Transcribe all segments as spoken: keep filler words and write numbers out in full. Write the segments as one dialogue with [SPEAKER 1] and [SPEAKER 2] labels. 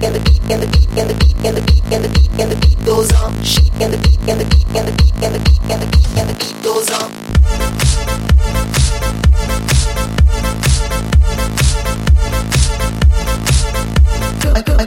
[SPEAKER 1] and the beat and the beat and the beat and the beat and the beat and the beat goes on. Shake and the beat and the beat and the beat and the beat and the beat and the beat goes on. Good, good.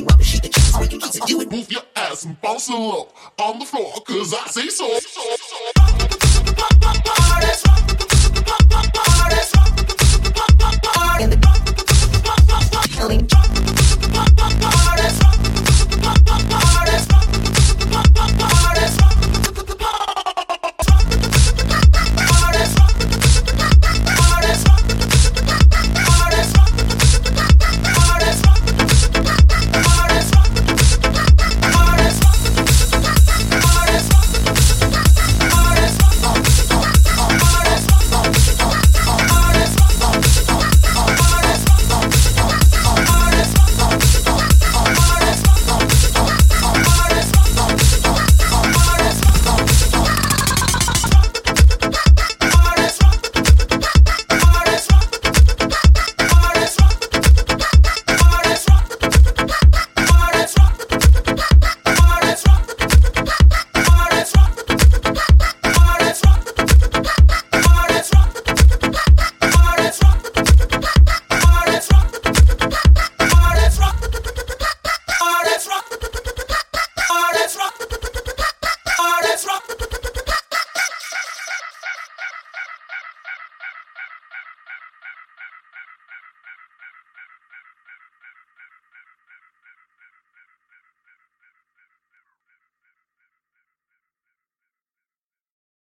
[SPEAKER 2] Move your ass and bounce it low on the floor, cause I say so.